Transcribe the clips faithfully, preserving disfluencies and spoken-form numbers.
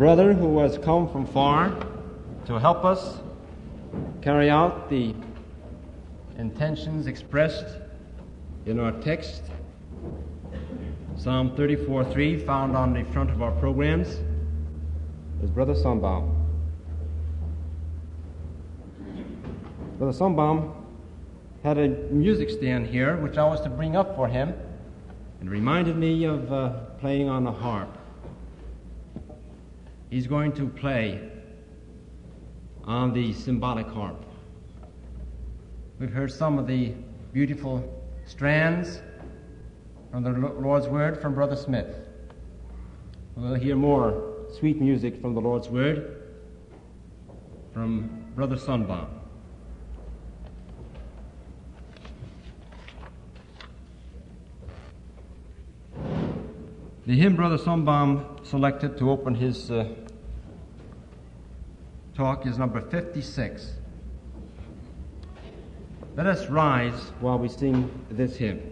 brother who has come from far to help us carry out the intentions expressed in our text, Psalm thirty-four three, found on the front of our programs, is Brother Sundbaum. Brother Sundbaum had a music stand here, which I was to bring up for him. It reminded me of uh, playing on the harp. He's going to play on the symbolic harp. We've heard some of the beautiful strands from the Lord's Word from Brother Smith. We'll hear more sweet music from the Lord's Word from Brother Sundbaum. The hymn Brother Sundbaum selected to open his uh, talk is number fifty-six. Let us rise while we sing this hymn.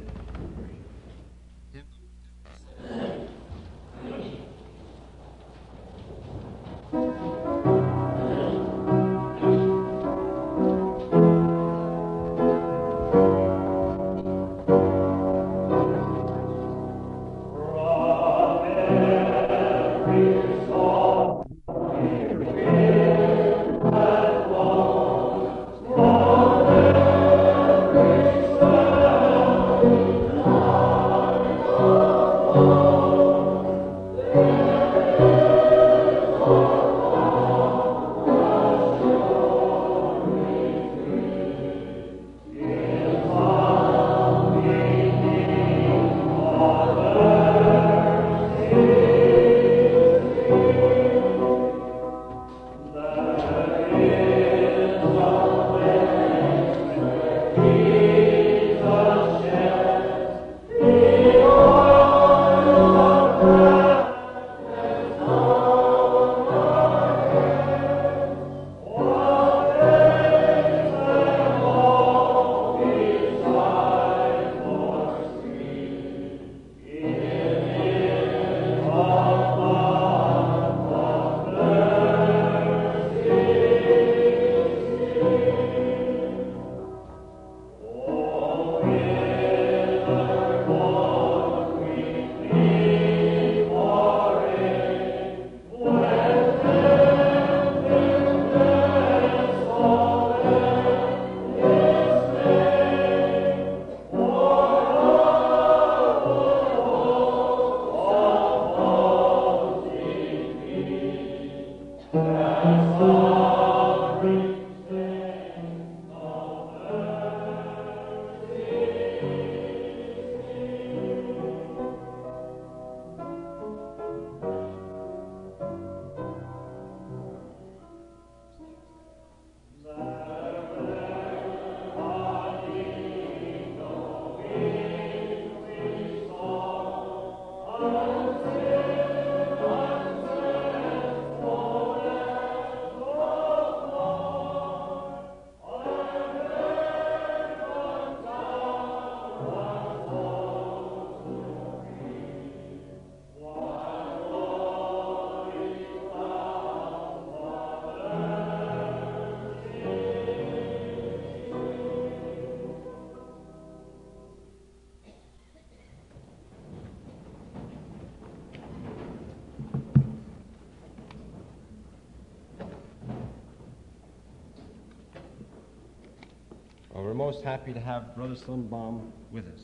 Well, we're most happy to have Brother Sundbaum with us.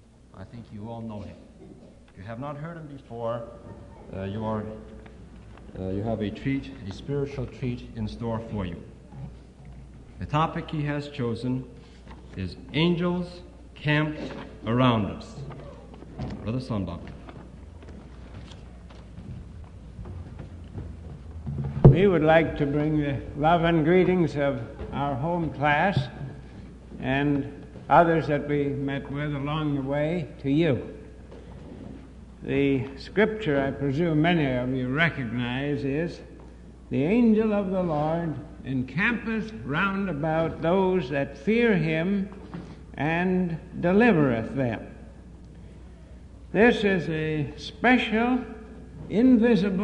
I think you all know him. If you have not heard him before, uh, you are uh, you have a treat, a spiritual treat in store for you. The topic he has chosen is angels camped around us. Brother Sundbaum. We would like to bring the love and greetings of our home class and others that we met with along the way to you. The scripture, I presume many of you recognize, is, "The angel of the Lord encampeth round about those that fear him and delivereth them." This is a special, invisible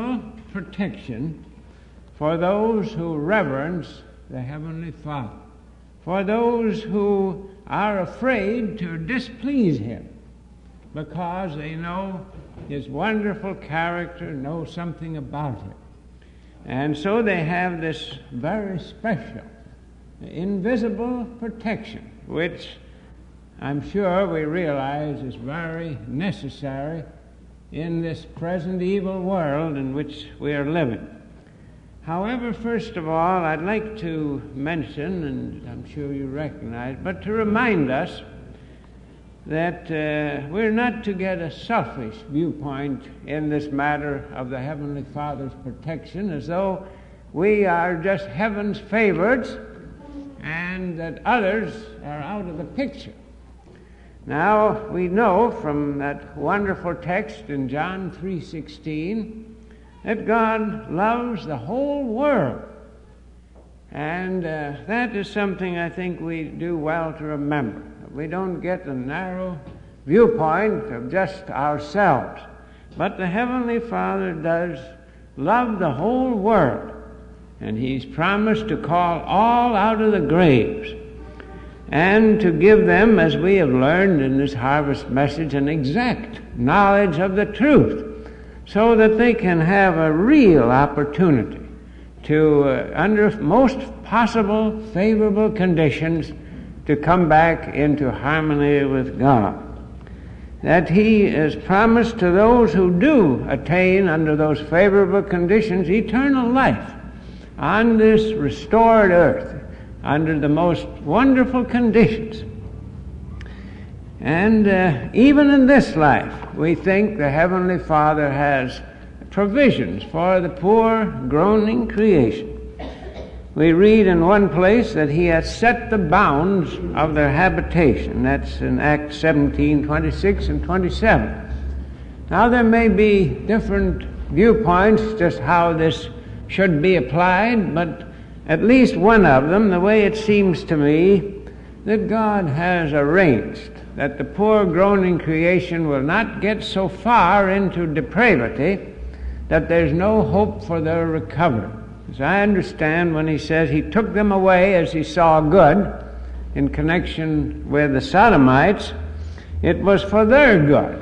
protection for those who reverence the Heavenly Father, for those who are afraid to displease Him because they know His wonderful character, know something about Him. And so they have this very special, invisible protection, which I'm sure we realize is very necessary in this present evil world in which we are living. However, first of all, I'd like to mention, and I'm sure you recognize, but to remind us that uh, we're not to get a selfish viewpoint in this matter of the Heavenly Father's protection, as though we are just heaven's favorites and that others are out of the picture. Now, we know from that wonderful text in John three sixteen that God loves the whole world. And uh, that is something I think we do well to remember. We don't get a narrow viewpoint of just ourselves, but the Heavenly Father does love the whole world, and He's promised to call all out of the graves and to give them, as we have learned in this harvest message, an exact knowledge of the truth, so that they can have a real opportunity to, uh, under most possible favorable conditions, to come back into harmony with God. That He has promised to those who do attain under those favorable conditions eternal life on this restored earth under the most wonderful conditions. And uh, even in this life, we think the Heavenly Father has provisions for the poor, groaning creation. We read in one place that He has set the bounds of their habitation. That's in Acts seventeen, twenty-six and twenty-seven. Now there may be different viewpoints just how this should be applied, but at least one of them, the way it seems to me, that God has arranged that the poor groaning creation will not get so far into depravity that there's no hope for their recovery. As I understand, when He says He took them away as He saw good in connection with the Sodomites, it was for their good.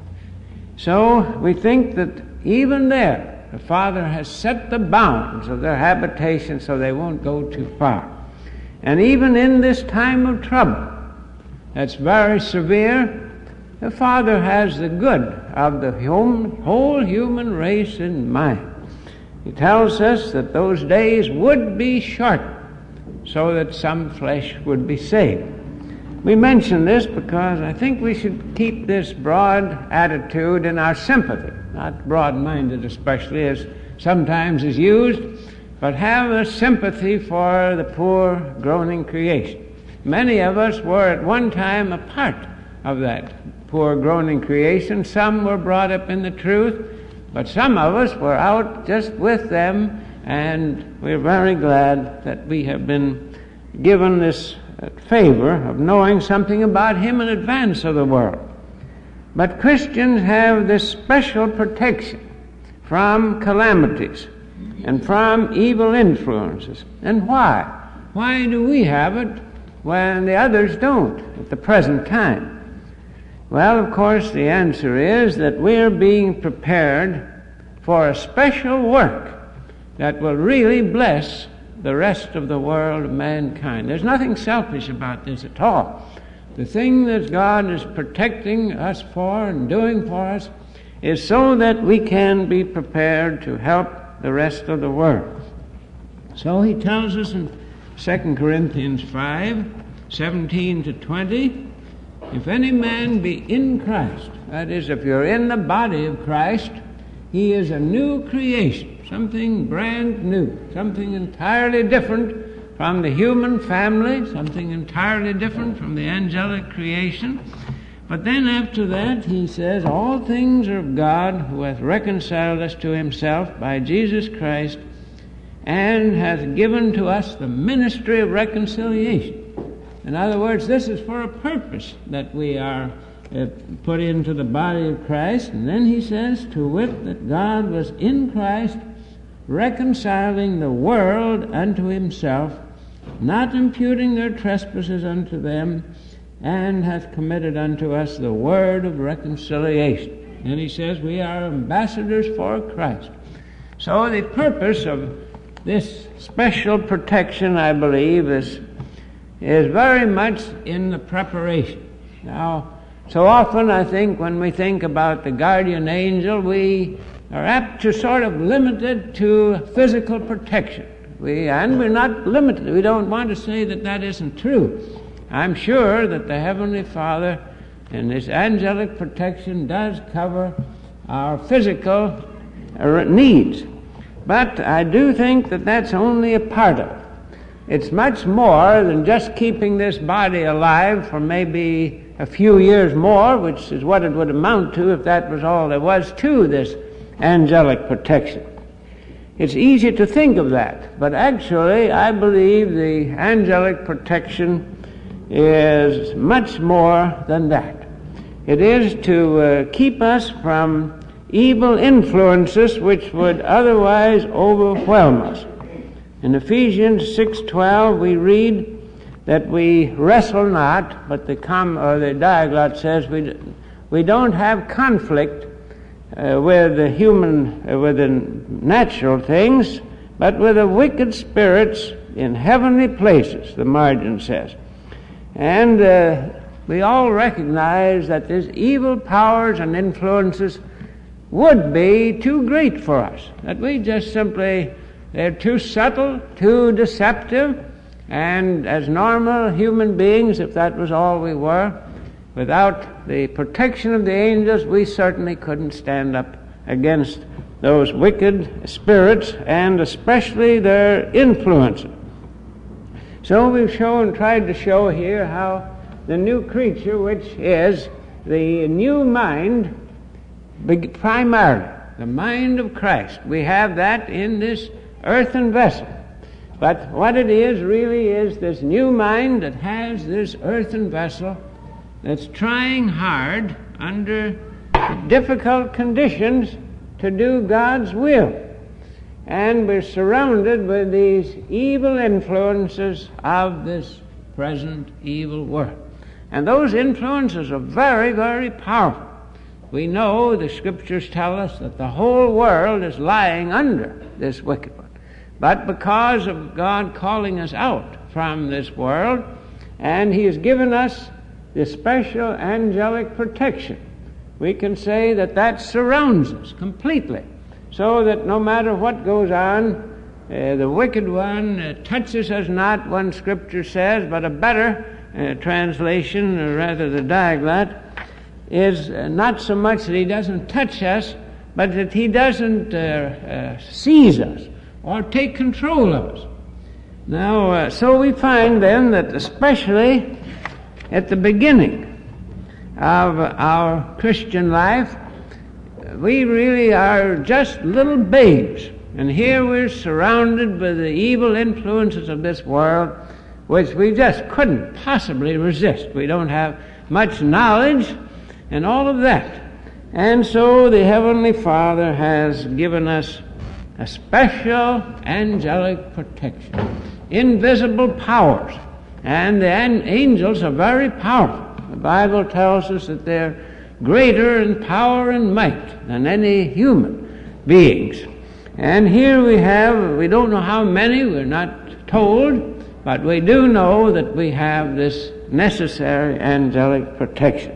So we think that even there, the Father has set the bounds of their habitation so they won't go too far. And even in this time of trouble, that's very severe, the Father has the good of the whole human race in mind. He tells us that those days would be shortened so that some flesh would be saved. We mention this because I think we should keep this broad attitude in our sympathy, not broad-minded especially as sometimes is used, but have a sympathy for the poor, groaning creation. Many of us were at one time a part of that poor, groaning creation. Some were brought up in the truth, but some of us were out just with them, and we're very glad that we have been given this favor of knowing something about Him in advance of the world. But Christians have this special protection from calamities and from evil influences. And why? Why do we have it when the others don't at the present time? Well, of course, the answer is that we're being prepared for a special work that will really bless the rest of the world of mankind. There's nothing selfish about this at all. The thing that God is protecting us for and doing for us is so that we can be prepared to help the rest of the world. So He tells us in Second Corinthians five, seventeen to twenty, if any man be in Christ, that is, if you're in the body of Christ, he is a new creation, something brand new, something entirely different from the human family, something entirely different from the angelic creation. But then after that, he says, all things are of God, who hath reconciled us to Himself by Jesus Christ, and hath given to us the ministry of reconciliation. In other words, this is for a purpose that we are uh, put into the body of Christ. And then he says, to wit, that God was in Christ reconciling the world unto himself, not imputing their trespasses unto them, and hath committed unto us the word of reconciliation. And he says we are ambassadors for Christ. So the purpose of this special protection, I believe, is, is very much in the preparation. Now, so often I think when we think about the guardian angel, we are apt to sort of limit it to physical protection. We, and we're not limited. We don't want to say that that isn't true. I'm sure that the Heavenly Father in this angelic protection does cover our physical needs. But I do think that that's only a part of it. It's much more than just keeping this body alive for maybe a few years more, which is what it would amount to if that was all there was to this angelic protection. It's easy to think of that, but actually I believe the angelic protection is much more than that. It is to uh, keep us from evil influences which would otherwise overwhelm us. In Ephesians six twelve we read that we wrestle not, but the com or the Diaglott says we we don't have conflict uh, with the human uh, with the natural things, but with the wicked spirits in heavenly places, the margin says. And uh, we all recognize that these evil powers and influences would be too great for us, that we just simply, they're too subtle, too deceptive, and as normal human beings, if that was all we were, without the protection of the angels, we certainly couldn't stand up against those wicked spirits, and especially their influences. So we've shown, tried to show here how the new creature, which is the new mind, primarily the mind of Christ, we have that in this earthen vessel. But what it is really is this new mind that has this earthen vessel that's trying hard under difficult conditions to do God's will. And we're surrounded with these evil influences of this present evil world. And those influences are very, very powerful. We know the Scriptures tell us that the whole world is lying under this wicked one. But because of God calling us out from this world, and He has given us this special angelic protection, we can say that that surrounds us completely, so that no matter what goes on, uh, the wicked one uh, touches us not, one Scripture says, but a better uh, translation, or rather the Diaglott, is uh, not so much that he doesn't touch us, but that he doesn't uh, uh, seize us or take control of us. Now, uh, so we find then that especially at the beginning of our Christian life, we really are just little babes. And here we're surrounded by the evil influences of this world, which we just couldn't possibly resist. We don't have much knowledge and all of that. And so the Heavenly Father has given us a special angelic protection, invisible powers. And the angels are very powerful. The Bible tells us that they're greater in power and might than any human beings. And here we have, we don't know how many, we're not told, but we do know that we have this necessary angelic protection.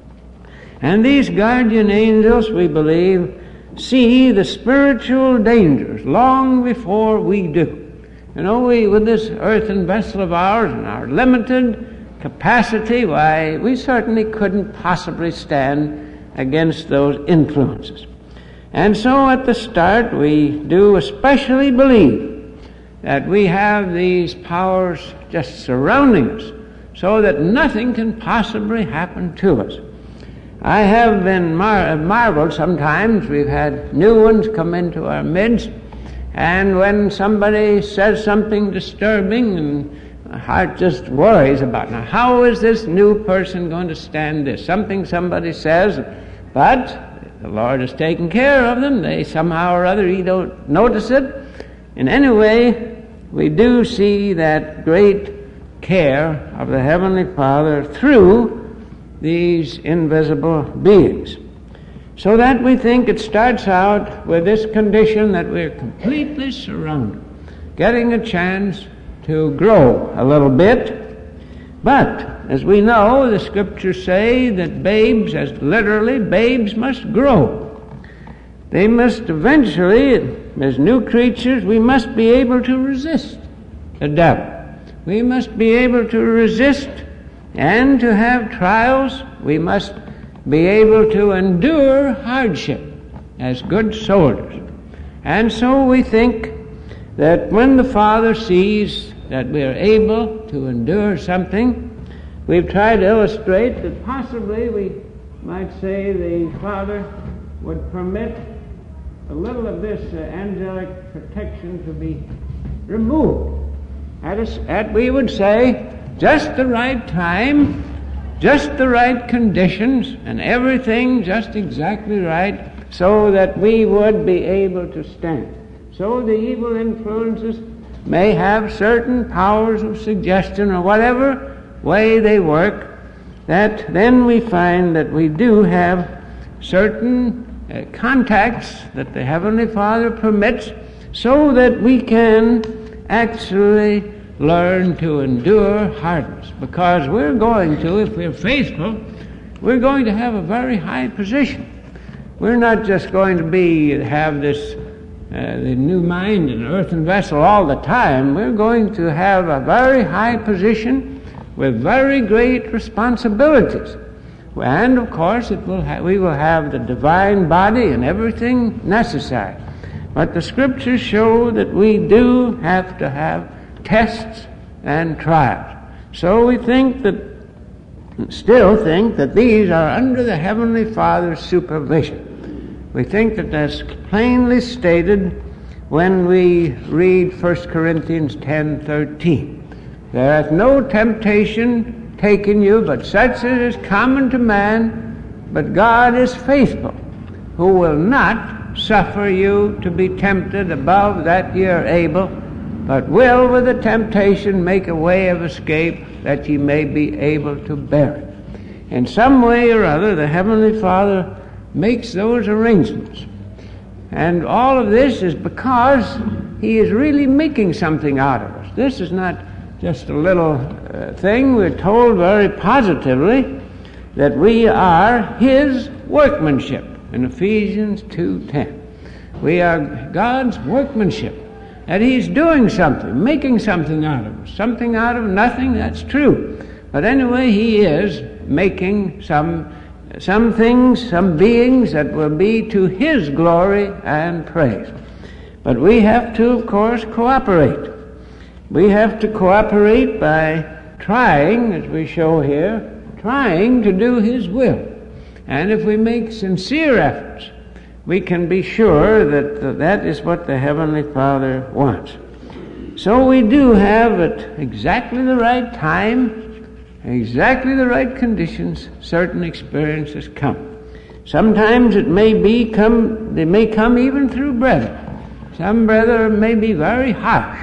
And these guardian angels, we believe, see the spiritual dangers long before we do. You know, we, with this earthen vessel of ours and our limited capacity, why, we certainly couldn't possibly stand against those influences. And so at the start, we do especially believe that we have these powers just surrounding us so that nothing can possibly happen to us. I have been mar- marveled sometimes. We've had new ones come into our midst, and when somebody says something disturbing, and my heart just worries about, now, how is this new person going to stand this? Something somebody says, but the Lord has taken care of them. They somehow or other, He don't notice it, in any way, we do see that great care of the Heavenly Father through these invisible beings. So that we think it starts out with this condition that we're completely surrounded, getting a chance to grow a little bit. But, as we know, the Scriptures say that babes, as literally, babes must grow. They must eventually, as new creatures, we must be able to resist the devil. We must be able to resist and to have trials. We must be able to endure hardship as good soldiers. And so we think that when the Father sees that we are able to endure something, we've tried to illustrate that possibly we might say the Father would permit a little of this uh, angelic protection to be removed. At, a, at, we would say, just the right time, just the right conditions, and everything just exactly right, so that we would be able to stand. So the evil influences may have certain powers of suggestion or whatever way they work, that then we find that we do have certain uh, contacts that the Heavenly Father permits, so that we can actually learn to endure hardness. Because we're going to, if we're faithful, we're going to have a very high position. We're not just going to be have this uh, the new mind in an earthen vessel all the time. We're going to have a very high position with very great responsibilities. And of course, it will ha- we will have the divine body and everything necessary. But the Scriptures show that we do have to have tests and trials. So we think that, still think that these are under the Heavenly Father's supervision. We think that that's plainly stated when we read First Corinthians ten thirteen. There hath no temptation taken you, but such as is common to man, but God is faithful, who will not suffer you to be tempted above that ye are able, but will with the temptation make a way of escape, that ye may be able to bear it. In some way or other, the Heavenly Father makes those arrangements. And all of this is because He is really making something out of us. This is not just a little uh, thing. We're told very positively that we are His workmanship in Ephesians two ten. We are God's workmanship, that He's doing something, making something out of us. Something out of nothing, that's true. But anyway, He is making some some things, some beings that will be to His glory and praise. But we have to, of course, cooperate. We have to cooperate by trying, as we show here, trying to do His will. And if we make sincere efforts, we can be sure that that is what the Heavenly Father wants. So we do have at exactly the right time, exactly the right conditions, certain experiences come. Sometimes it may be come, they may come even through brethren. Some brethren may be very harsh.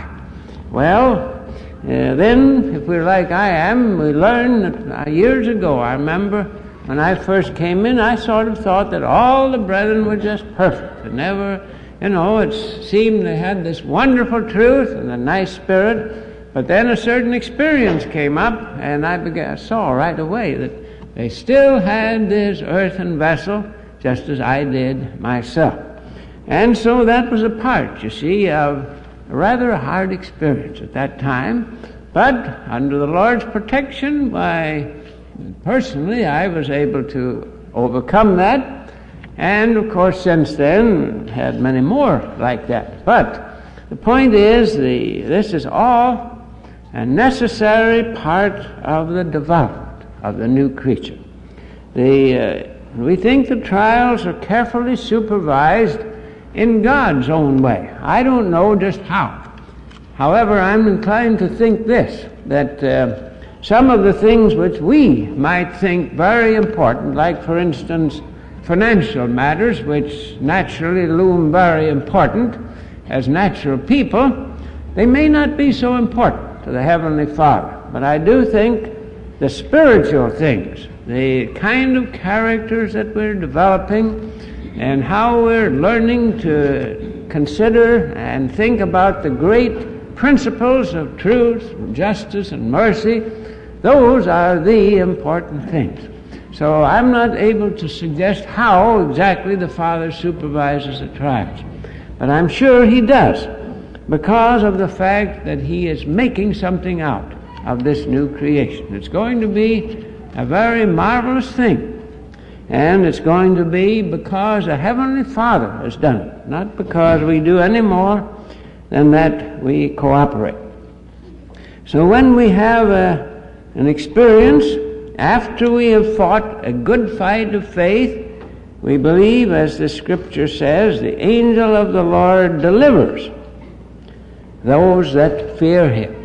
Well, uh, then, if we're like I am, we learn that uh, years ago, I remember when I first came in, I sort of thought that all the brethren were just perfect. And never, you know, it seemed they had this wonderful truth and a nice spirit. But then a certain experience came up, and I began, I saw right away that they still had this earthen vessel, just as I did myself. And so that was a part, you see, of a rather hard experience at that time. But under the Lord's protection, why, personally, I was able to overcome that. And, of course, since then, had many more like that. But the point is, the this is all a necessary part of the development of the new creature. The, uh, we think the trials are carefully supervised in God's own way. I don't know just how. However, I'm inclined to think this, that uh, some of the things which we might think very important, like, for instance, financial matters, which naturally loom very important, as natural people, they may not be so important to the Heavenly Father. But I do think the spiritual things, the kind of characters that we're developing, and how we're learning to consider and think about the great principles of truth, justice, and mercy, those are the important things. So I'm not able to suggest how exactly the Father supervises the tribes, but I'm sure he does, because of the fact that he is making something out of this new creation. It's going to be a very marvelous thing. And it's going to be because the Heavenly Father has done it, not because we do any more than that we cooperate. So when we have a, an experience, after we have fought a good fight of faith, we believe, as the Scripture says, the angel of the Lord delivers those that fear him.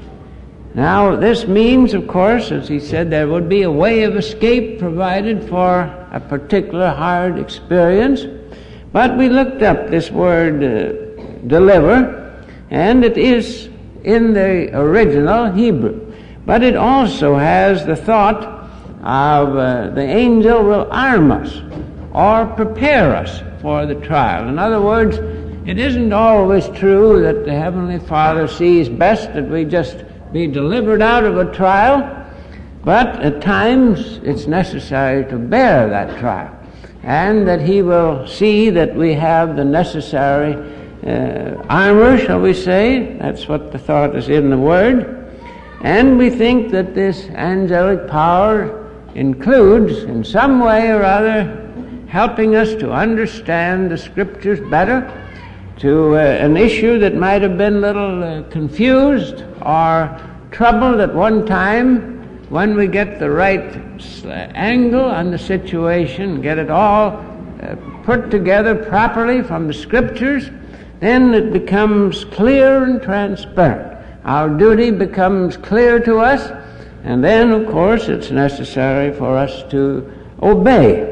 Now, this means, of course, as he said, there would be a way of escape provided for a particular hard experience. But we looked up this word uh, deliver, and it is in the original Hebrew. But it also has the thought of uh, the angel will arm us or prepare us for the trial. In other words, it isn't always true that the Heavenly Father sees best that we just be delivered out of a trial, but at times it's necessary to bear that trial, and that he will see that we have the necessary uh, armor, shall we say. That's what the thought is in the word. And we think that this angelic power includes, in some way or other, helping us to understand the Scriptures better, to uh, an issue that might have been a little uh, confused or troubled at one time. When we get the right uh, angle on the situation, get it all uh, put together properly from the Scriptures, then it becomes clear and transparent. Our duty becomes clear to us, and then, of course, it's necessary for us to obey.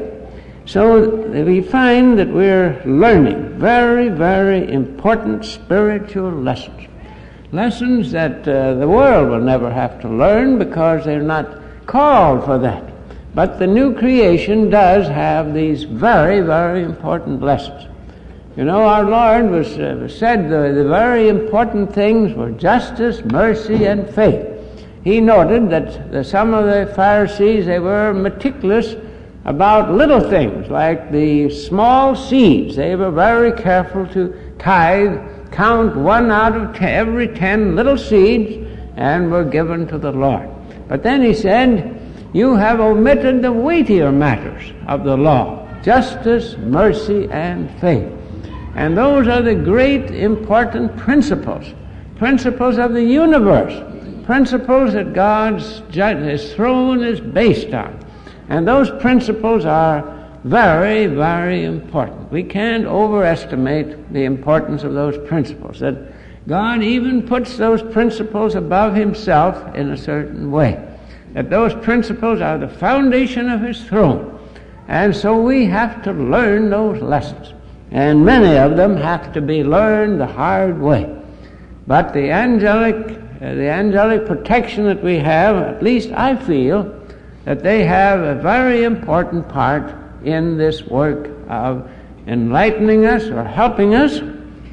So we find that we're learning very, very important spiritual lessons. Lessons that uh, the world will never have to learn because they're not called for that. But the new creation does have these very, very important lessons. You know, our Lord was uh, said the, the very important things were justice, mercy, and faith. He noted that the, some of the Pharisees, they were meticulous about little things like the small seeds. They were very careful to tithe, count one out of ten, every ten little seeds, and were given to the Lord. But then he said, you have omitted the weightier matters of the law, justice, mercy, and faith. And those are the great important principles, principles of the universe, principles that God's his throne is based on. And those principles are very, very important. We can't overestimate the importance of those principles, that God even puts those principles above himself in a certain way, that those principles are the foundation of his throne. And so we have to learn those lessons. And many of them have to be learned the hard way. But the angelic, uh, the angelic protection that we have, at least I feel, that they have a very important part in this work of enlightening us or helping us.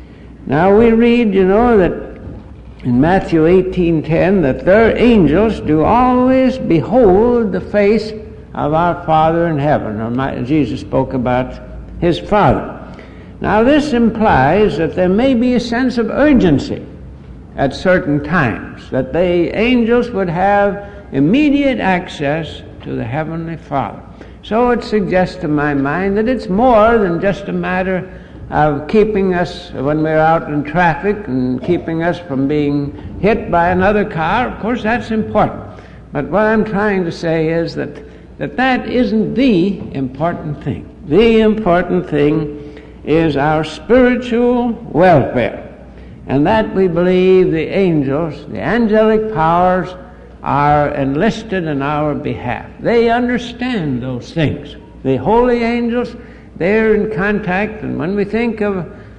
Now we read, you know, that in Matthew eighteen ten, that their angels do always behold the face of our Father in heaven. Or my, Jesus spoke about his Father. Now this implies that there may be a sense of urgency at certain times, that the angels would have immediate access to the Heavenly Father. So it suggests to my mind that it's more than just a matter of keeping us, when we're out in traffic, and keeping us from being hit by another car. Of course, that's important. But what I'm trying to say is that that, that isn't the important thing. The important thing is our spiritual welfare. And that we believe the angels, the angelic powers, are enlisted in our behalf. They understand those things. The holy angels, they're in contact, and when we think of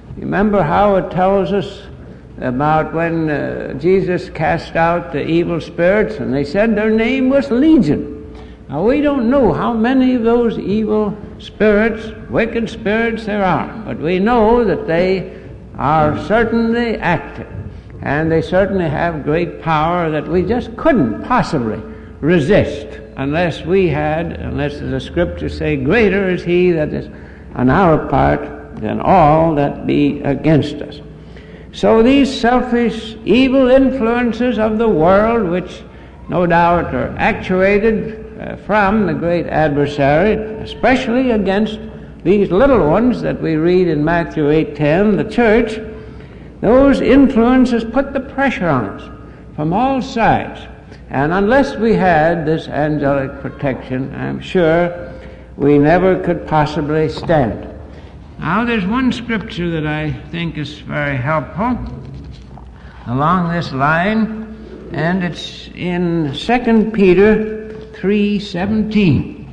Remember how it tells us about when uh, Jesus cast out the evil spirits, and they said their name was Legion. Now, we don't know how many of those evil spirits, wicked spirits there are, but we know that they are certainly active, and they certainly have great power that we just couldn't possibly resist unless we had, unless the Scriptures say, greater is he that is on our part than all that be against us. So these selfish, evil influences of the world, which no doubt are actuated uh, from the great adversary, especially against these little ones that we read in Matthew eight ten, the church, those influences put the pressure on us from all sides. And unless we had this angelic protection, I'm sure we never could possibly stand. Now, there's one scripture that I think is very helpful along this line, and it's in Second Peter three seventeen,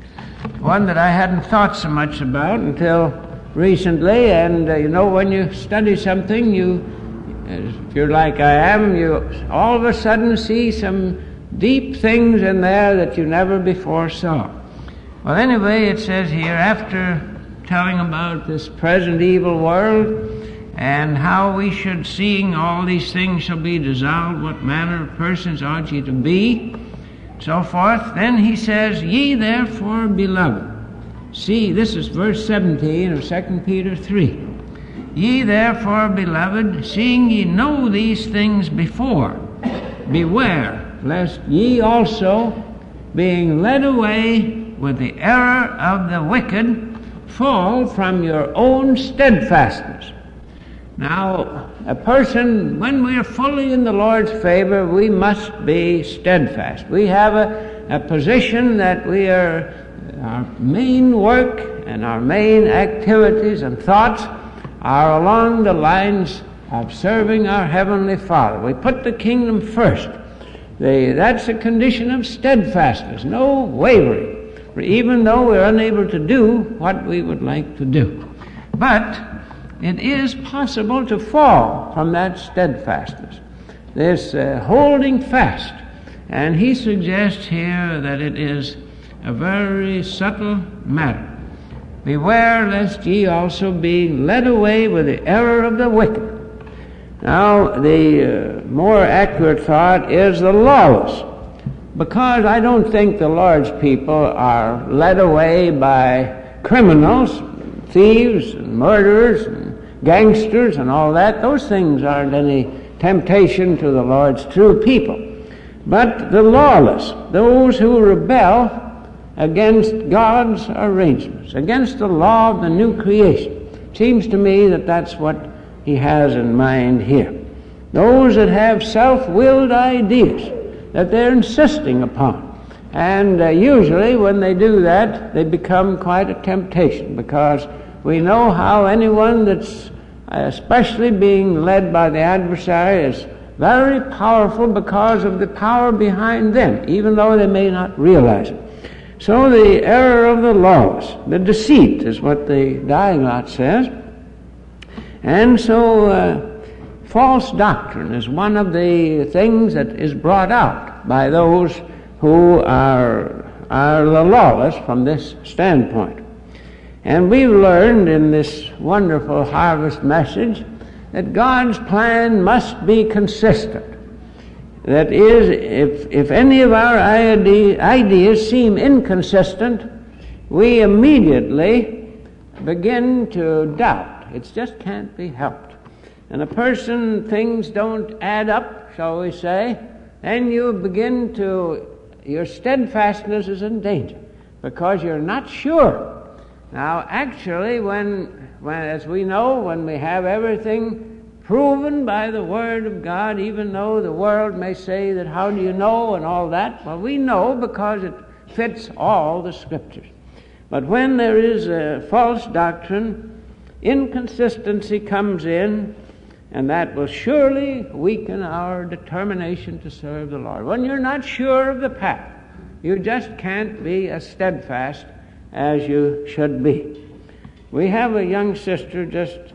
one that I hadn't thought so much about until recently. And uh, you know, when you study something, you, if you're like I am, you all of a sudden see some deep things in there that you never before saw. Well, anyway, it says here, after telling about this present evil world and how we should, seeing all these things shall be dissolved, what manner of persons ought ye to be, so forth. Then he says, ye therefore, beloved. See, this is verse seventeen of Second Peter three. Ye therefore, beloved, seeing ye know these things before, beware, lest ye also, being led away with the error of the wicked, fall from your own steadfastness. Now, a person, when we are fully in the Lord's favor, we must be steadfast. We have a, a position that we are, our main work and our main activities and thoughts are along the lines of serving our Heavenly Father. We put the kingdom first. The, that's a condition of steadfastness, no wavering, even though we're unable to do what we would like to do. But it is possible to fall from that steadfastness, this uh, holding fast. And he suggests here that it is a very subtle matter. Beware lest ye also be led away with the error of the wicked. Now, the uh, more accurate thought is the lawless, because I don't think the Lord's people are led away by criminals, thieves, and murderers, and gangsters, and all that. Those things aren't any temptation to the Lord's true people. But the lawless, those who rebel against God's arrangements, against the law of the new creation. Seems to me that that's what he has in mind here. Those that have self-willed ideas that they're insisting upon. And uh, usually when they do that, they become quite a temptation, because we know how anyone that's especially being led by the adversary is very powerful because of the power behind them, even though they may not realize it. So the error of the lawless, the deceit, is what the Diaglott says. And so uh, false doctrine is one of the things that is brought out by those who are, are the lawless from this standpoint. And we've learned in this wonderful harvest message that God's plan must be consistent. That is, if, if any of our ide- ideas seem inconsistent, we immediately begin to doubt. It just can't be helped. And a person, things don't add up, shall we say, then you begin to, your steadfastness is in danger, because you're not sure. Now, actually, when, when, as we know, when we have everything proven by the Word of God, even though the world may say that how do you know and all that, well, we know because it fits all the Scriptures. But when there is a false doctrine, inconsistency comes in, and that will surely weaken our determination to serve the Lord. When you're not sure of the path, you just can't be as steadfast as you should be. We have a young sister just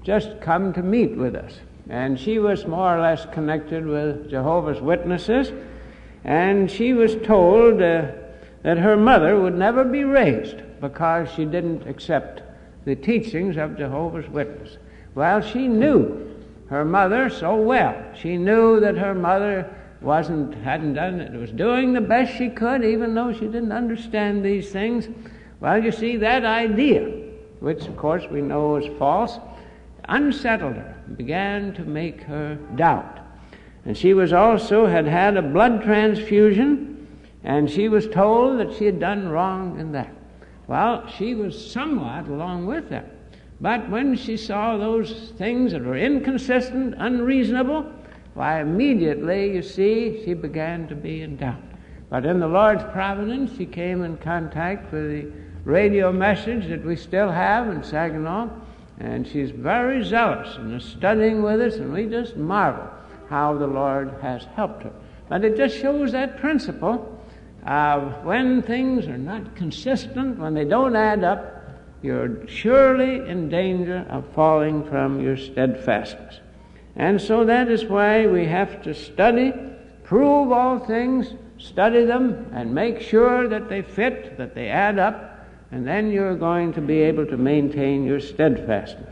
just come to meet with us. And she was more or less connected with Jehovah's Witnesses, and she was told uh, that her mother would never be raised because she didn't accept the teachings of Jehovah's Witnesses. Well, she knew her mother so well. She knew that her mother wasn't, hadn't done it, was doing the best she could, even though she didn't understand these things. Well, you see, that idea, which of course we know is false, unsettled her, began to make her doubt. And she was also, had had a blood transfusion, and she was told that she had done wrong in that. Well, she was somewhat along with that. But when she saw those things that were inconsistent, unreasonable, why, immediately, you see, she began to be in doubt. But in the Lord's providence, she came in contact with the radio message that we still have in Saginaw, and she's very zealous and is studying with us, and we just marvel how the Lord has helped her. But it just shows that principle of when things are not consistent, when they don't add up, you're surely in danger of falling from your steadfastness. And so that is why we have to study, prove all things, study them, and make sure that they fit, that they add up, and then you're going to be able to maintain your steadfastness.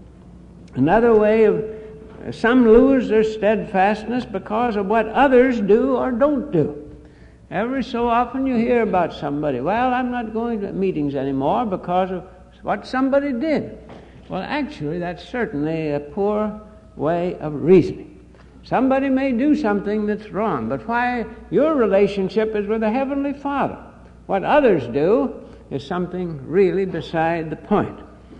Another way of, some lose their steadfastness because of what others do or don't do. Every so often you hear about somebody, well, I'm not going to meetings anymore because of what somebody did. Well, actually, that's certainly a poor way of reasoning. Somebody may do something that's wrong, but why your relationship is with the Heavenly Father. What others do is something really beside the point.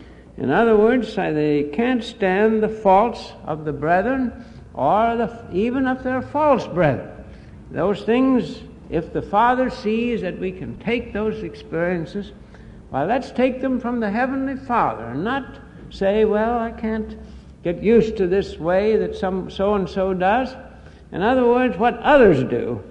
In other words, they can't stand the faults of the brethren, or the, even if they're false brethren. Those things, if the Father sees that we can take those experiences, well, let's take them from the Heavenly Father and not say, well, I can't get used to this way that some so-and-so does. In other words, what others do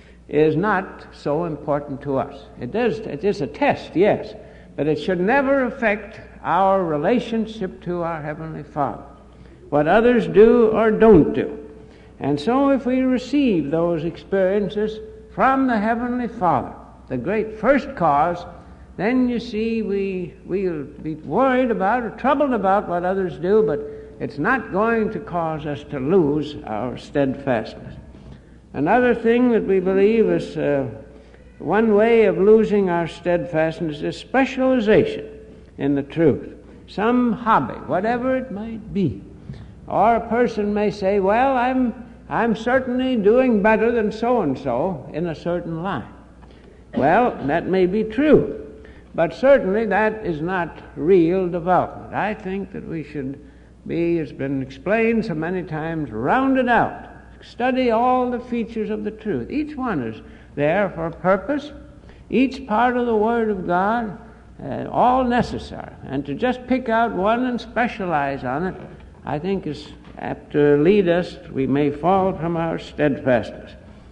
is not so important to us. It is, it is a test, yes, but it should never affect our relationship to our Heavenly Father. What others do or don't do. And so if we receive those experiences from the Heavenly Father, the great first cause, then you see we, we'll be worried about or troubled about what others do, but it's not going to cause us to lose our steadfastness. Another thing that we believe is uh, one way of losing our steadfastness is specialization in the truth. Some hobby, whatever it might be. Or a person may say, well, I'm, I'm certainly doing better than so-and-so in a certain line. Well, that may be true. But certainly that is not real development. I think that we should be, as been explained so many times, rounded out. Study all the features of the truth. Each one is there for a purpose. Each part of the Word of God, uh, all necessary. And to just pick out one and specialize on it, I think is apt to lead us, we may fall from our steadfastness.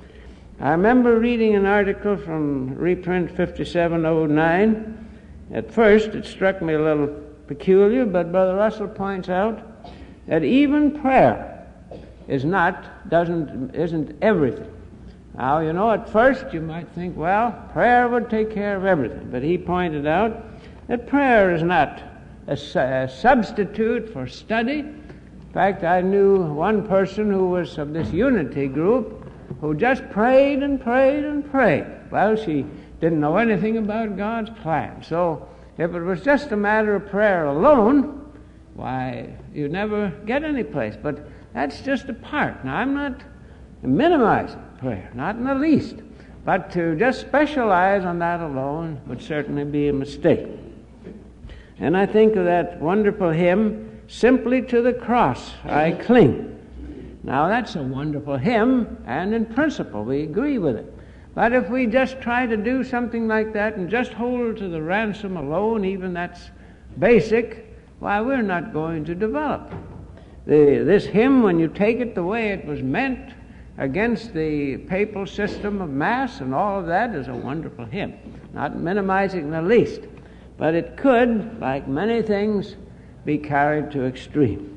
I remember reading an article from reprint fifty-seven oh nine. At first it struck me a little peculiar, but Brother Russell points out that even prayer is not, doesn't, isn't everything. Now, you know, at first you might think, well, prayer would take care of everything. But he pointed out that prayer is not a, su- a substitute for study. In fact, I knew one person who was of this unity group who just prayed and prayed and prayed. Well, she didn't know anything about God's plan. So if it was just a matter of prayer alone, why, you'd never get any place. But that's just a part. Now, I'm not minimizing prayer, not in the least. But to just specialize on that alone would certainly be a mistake. And I think of that wonderful hymn, Simply to the Cross I Cling. Now, that's a wonderful hymn, and in principle we agree with it. But if we just try to do something like that and just hold to the ransom alone, even that's basic, why, we're not going to develop. The, this hymn, when you take it the way it was meant, against the papal system of Mass and all of that, is a wonderful hymn. Not minimizing the least. But it could, like many things, be carried to extreme.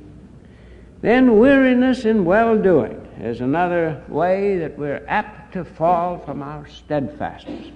Then weariness in well-doing is another way that we're apt to fall from our steadfastness.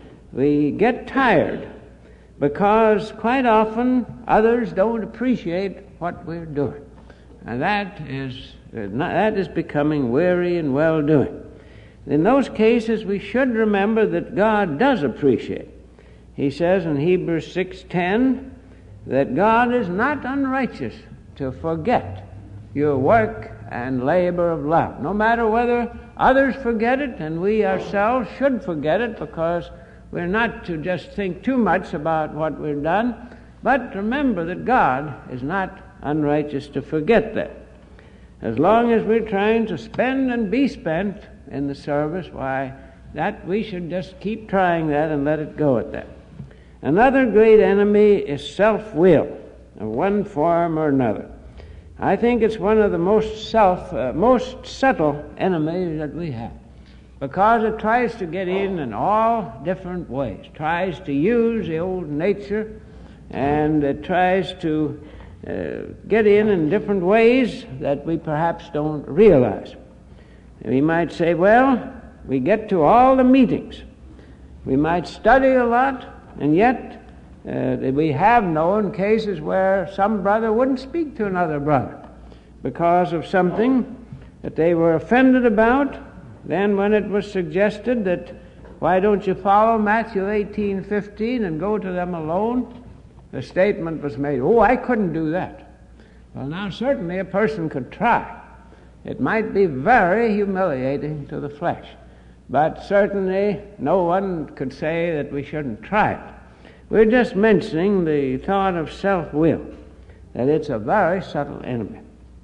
We get tired because quite often others don't appreciate what we're doing. And that is, that is becoming weary in well-doing. In those cases, we should remember that God does appreciate. He says in Hebrews six ten that God is not unrighteous to forget your work and labor of love. No matter whether others forget it, and we ourselves should forget it, because we're not to just think too much about what we've done, but remember that God is not unrighteous to forget that. As long as we're trying to spend and be spent in the service, why, that we should just keep trying that and let it go at that. Another great enemy is self-will of one form or another. I think it's one of the most self, uh, most subtle enemies that we have, because it tries to get in in all different ways. Tries to use the old nature, and it tries to uh, get in in different ways that we perhaps don't realize. We might say, well, we get to all the meetings. We might study a lot, and yet uh, we have known cases where some brother wouldn't speak to another brother because of something that they were offended about. Then when it was suggested that, why don't you follow Matthew eighteen fifteen and go to them alone, the statement was made, oh, I couldn't do that. Well, now certainly a person could try. It might be very humiliating to the flesh, but certainly no one could say that we shouldn't try it. We're just mentioning the thought of self-will, that it's a very subtle enemy.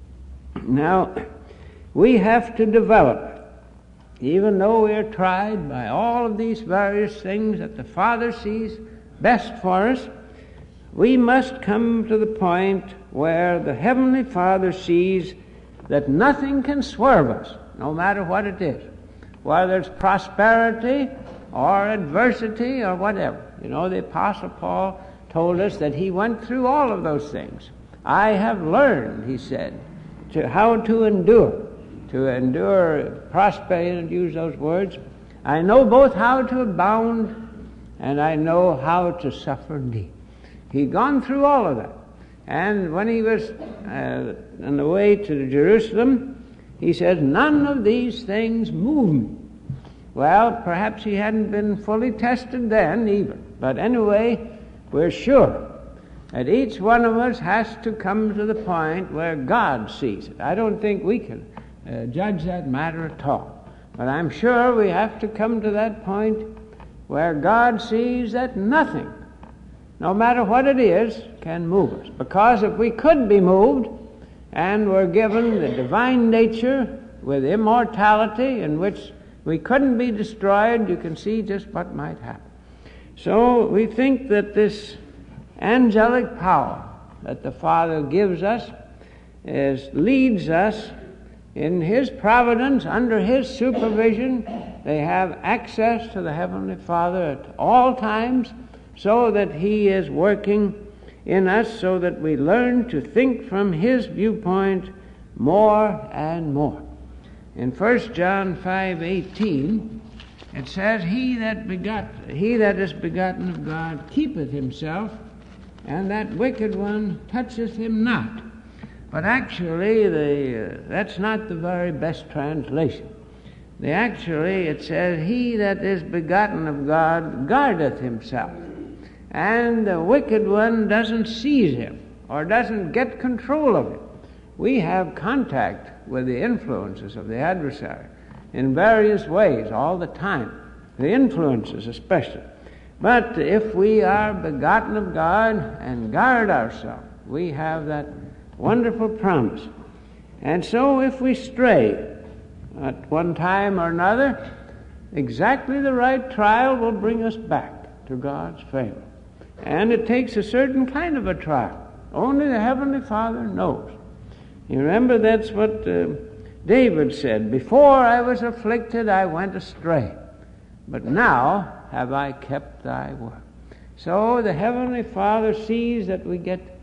Now, we have to develop it, even though we are tried by all of these various things that the Father sees best for us. We must come to the point where the Heavenly Father sees that nothing can swerve us, no matter what it is, whether it's prosperity or adversity or whatever. You know, the Apostle Paul told us that he went through all of those things. I have learned, he said, to how to endure, to endure prosperity, and use those words. I know both how to abound and I know how to suffer need. He'd gone through all of that. And when he was uh, on the way to Jerusalem, he says, none of these things move me. Well, perhaps he hadn't been fully tested then even. But anyway, we're sure that each one of us has to come to the point where God sees it. I don't think we can uh, judge that matter at all. But I'm sure we have to come to that point where God sees that nothing, no matter what it is, can move us. Because if we could be moved and were given the divine nature with immortality in which we couldn't be destroyed, you can see just what might happen. So we think that this angelic power that the Father gives us is, leads us in His providence, under His supervision. They have access to the Heavenly Father at all times, so that He is working in us, so that we learn to think from His viewpoint more and more. In First John five eighteen, it says, He that begot, he that is begotten of God keepeth himself, and that wicked one toucheth him not. But actually, the, uh, that's not the very best translation. The, actually, it says, He that is begotten of God guardeth himself, and the wicked one doesn't seize him or doesn't get control of him. We have contact with the influences of the adversary in various ways all the time, the influences especially. But if we are begotten of God and guard ourselves, we have that wonderful promise. And so if we stray at one time or another, exactly the right trial will bring us back to God's favor. And it takes a certain kind of a trial. Only the Heavenly Father knows. You remember that's what uh, David said, before I was afflicted I went astray, but now have I kept thy word. So the Heavenly Father sees that we get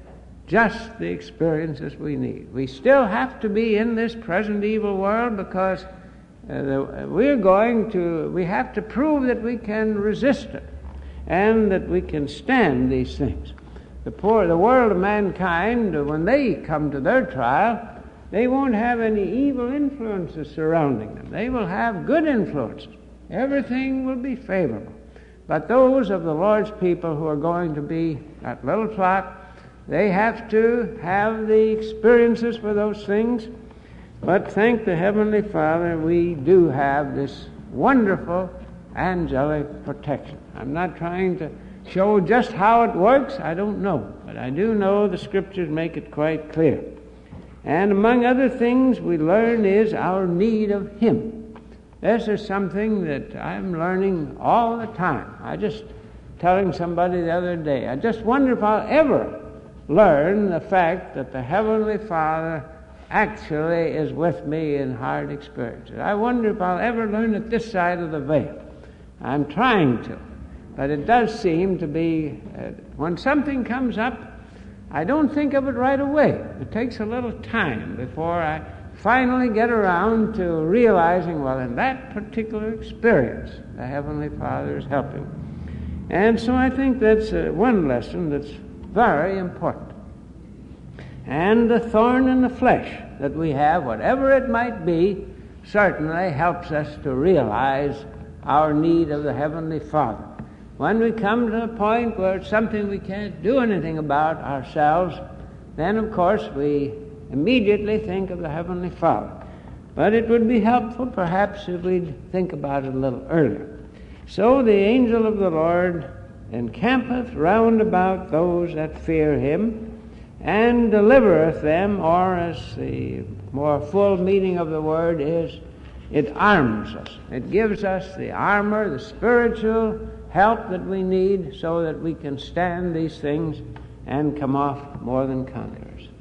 just the experiences we need. We still have to be in this present evil world because uh, the, we're going to, we have to prove that we can resist it and that we can stand these things. The poor, the world of mankind, when they come to their trial, they won't have any evil influences surrounding them. They will have good influences. Everything will be favorable. But those of the Lord's people who are going to be that little flock, they have to have the experiences for those things. But thank the Heavenly Father, we do have this wonderful angelic protection. I'm not trying to show just how it works. I don't know. But I do know the Scriptures make it quite clear. And among other things we learn is our need of Him. This is something that I'm learning all the time. I just telling somebody the other day, I just wonder if I'll ever learn the fact that the Heavenly Father actually is with me in hard experiences. I wonder if I'll ever learn it this side of the veil. I'm trying to. But it does seem to be, uh, when something comes up, I don't think of it right away. It takes a little time before I finally get around to realizing, well, in that particular experience, the Heavenly Father is helping. And so I think that's uh, one lesson that's very important. And the thorn in the flesh that we have, whatever it might be, certainly helps us to realize our need of the Heavenly Father. When we come to a point where it's something we can't do anything about ourselves, then of course we immediately think of the Heavenly Father. But it would be helpful perhaps if we'd think about it a little earlier. So the angel of the Lord encampeth round about those that fear him, and delivereth them, or as the more full meaning of the word is, it arms us. It gives us the armor, the spiritual help that we need so that we can stand these things and come off more than conquerors.